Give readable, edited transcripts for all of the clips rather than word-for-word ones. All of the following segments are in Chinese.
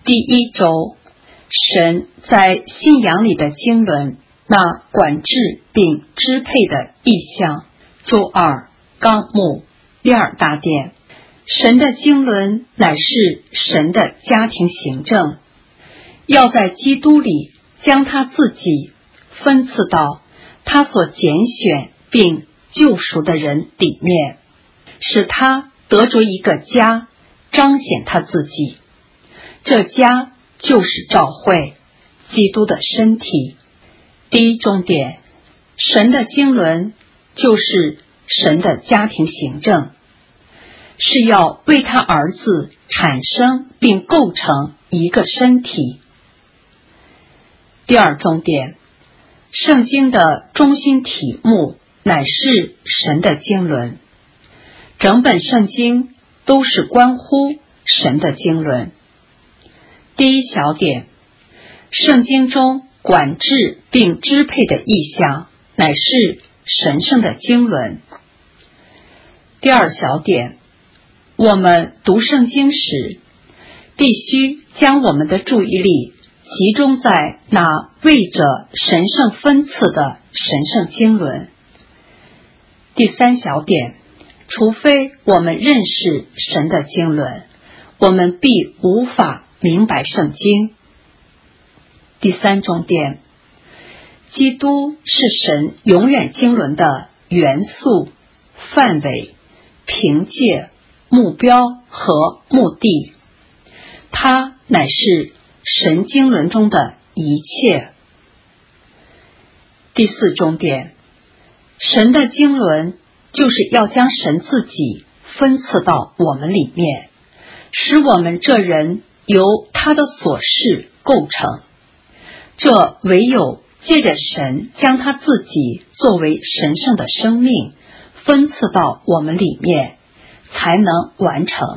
第一周，神在信仰里的经纶，那管制并支配的意象。周二，纲目第二大点，神的经纶乃是神的家庭行政，要在基督里将他自己分赐到他所拣选并救赎的人里面，使他得着一个家，彰显他自己。这家就是教会，基督的身体。第一重点，神的经纶就是神的家庭行政，是要为他儿子产生并构成一个身体。第二重点，圣经的中心题目乃是神的经纶，整本圣经都是关乎神的经纶。第一小点，圣经中管制并支配的意象乃是神圣的经纶。第二小点，我们读圣经时必须将我们的注意力集中在那为着神圣分赐的神圣经纶。第三小点，除非我们认识神的经纶，我们必无法明白圣经。第三重点，基督是神永远经纶的元素、范围、凭借、目标和目的，它乃是神经纶中的一切。第四重点，神的经纶就是要将神自己分赐到我们里面，使我们这人由他的所事构成。这唯有借着神将他自己作为神圣的生命分赐到我们里面，才能完成。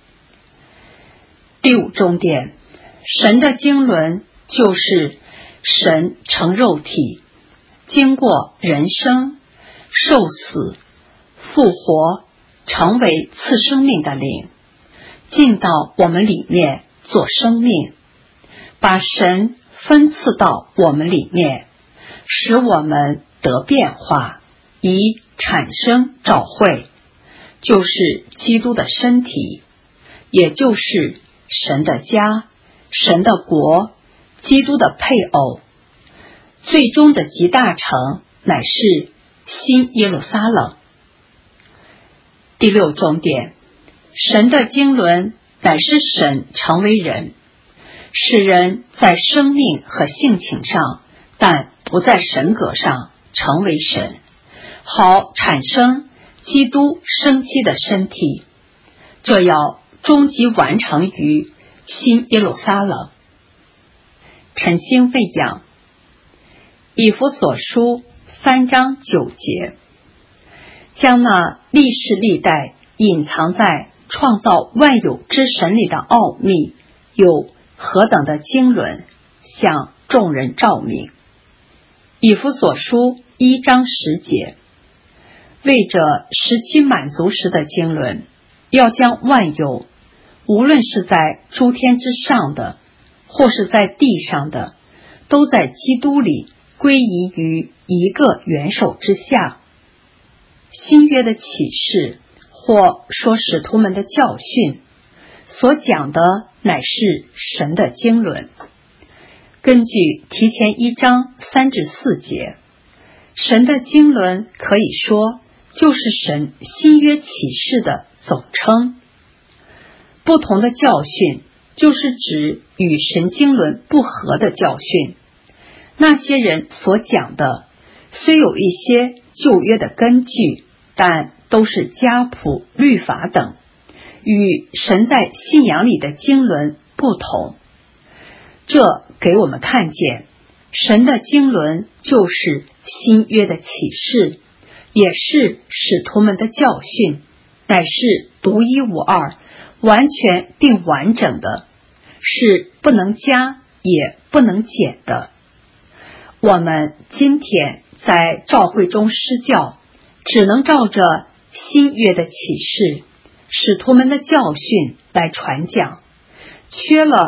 第五重点，神的经纶就是神成肉体，经过人生、受死、复活，成为赐生命的灵，进到我们里面做生命，把神分赐到我们里面，使我们得变化，以产生召会，就是基督的身体，也就是神的家、神的国、基督的配偶。最终的集大成乃是新耶路撒冷。第六重点，神的经纶乃是神成为人，使人在生命和性情上，但不在神格上成为神，好产生基督生机的身体。这要终极完成于新耶路撒冷。晨星喂养，以弗所书3章9节，将那历世历代隐藏在创造万有之神里的奥秘有何等的经纶向众人照明。以弗所书1章10节，为着时期满足时的经纶，要将万有，无论是在诸天之上的或是在地上的，都在基督里归依于一个元首之下。新约的启示，或说使徒们的教训，所讲的乃是神的经纶。根据提前1章3至4节，神的经纶可以说就是神新约启示的总称。不同的教训就是指与神经纶不合的教训。那些人所讲的虽有一些旧约的根据，但都是家谱、律法等，与神在信仰里的经纶不同。这给我们看见神的经纶就是新约的启示，也是使徒们的教训，乃是独一无二、完全并完整的，是不能加也不能减的。我们今天在教会中施教，只能照着新约的启示、使徒们的教训来传讲，缺了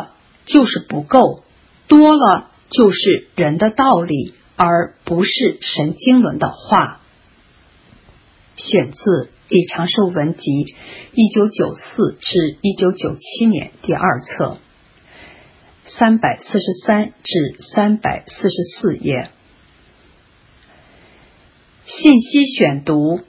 就是不够，多了就是人的道理，而不是神经纶的话。选自李长寿文集1994至1997年第2册343至344页。信息选读。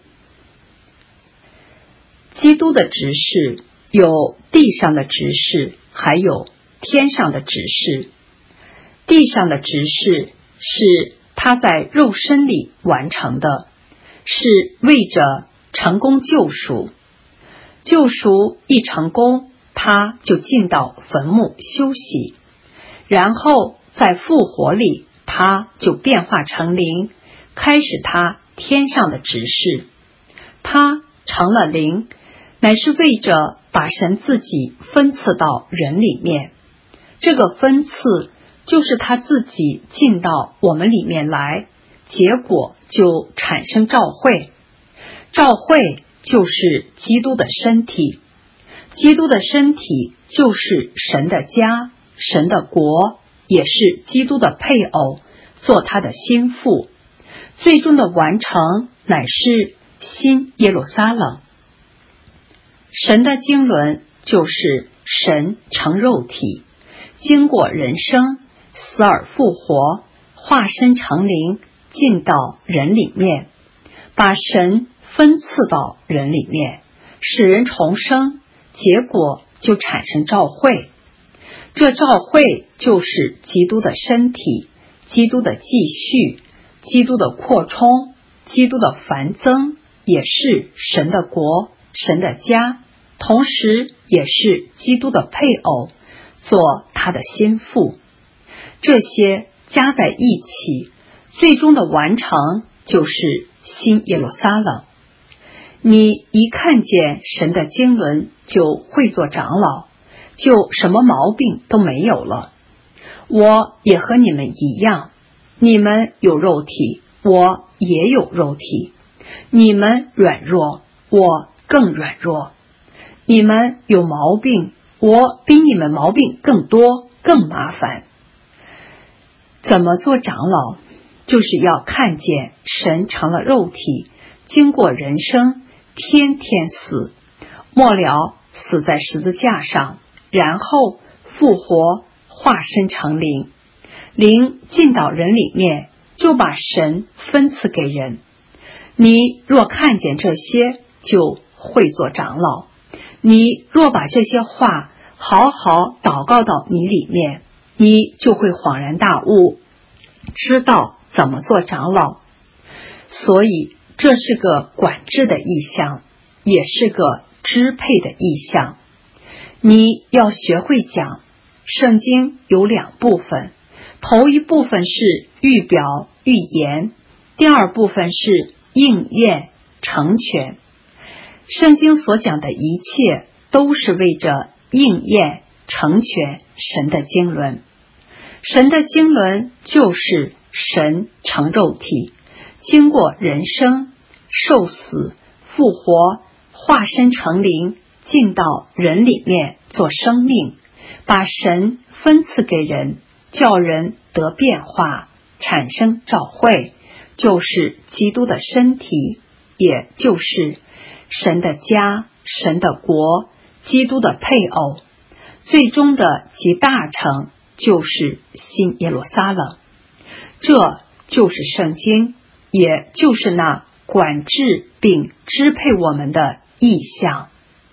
基督的执事有地上的执事，还有天上的执事。地上的执事是他在肉身里完成的，是为着成功救赎。救赎一成功，他就进到坟墓休息，然后在复活里，他就变化成灵，开始他天上的执事。他成了灵，乃是为着把神自己分赐到人里面。这个分赐就是他自己进到我们里面来，结果就产生召会。召会就是基督的身体，基督的身体就是神的家，神的国，也是基督的配偶，做他的心腹。最终的完成乃是新耶路撒冷。神的经纶就是神成肉体，经过人生，死而复活，化身成灵，进到人里面，把神分赐到人里面，使人重生，结果就产生召会。这召会就是基督的身体，基督的继续，基督的扩充，基督的繁增，也是神的国，神的家，同时也是基督的配偶，做他的心腹。这些加在一起，最终的完成就是新耶路撒冷。你一看见神的经纶，就会做长老，就什么毛病都没有了。我也和你们一样，你们有肉体，我也有肉体。你们软弱，我更软弱。你们有毛病，我比你们毛病更多，更麻烦。怎么做长老？就是要看见神成了肉体，经过人生，天天死，末了死在十字架上，然后复活，化身成灵，灵进到人里面，就把神分赐给人。你若看见这些，就会做长老。你若把这些话好好祷告到你里面，你就会恍然大悟，知道怎么做长老。所以这是个管制的意象，也是个支配的意象。你要学会讲，圣经有2部分，头一部分是预表预言，第二部分是应验成全。圣经所讲的一切都是为着应验成全神的经纶。神的经纶就是神成肉体，经过人生，受死，复活，化身成灵，进到人里面做生命，把神分赐给人，叫人得变化，产生召会，就是基督的身体，也就是神的家，神的国，基督的配偶。最终的集大成就是新耶路撒冷。这就是圣经，也就是那管制并支配我们的意象。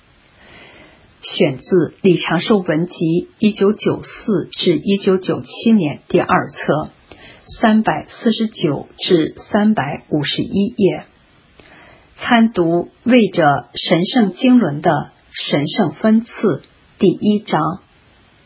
选自李长寿文集1994至1997年第2册349至351页。参读为着神圣经纶的神圣分赐第1章。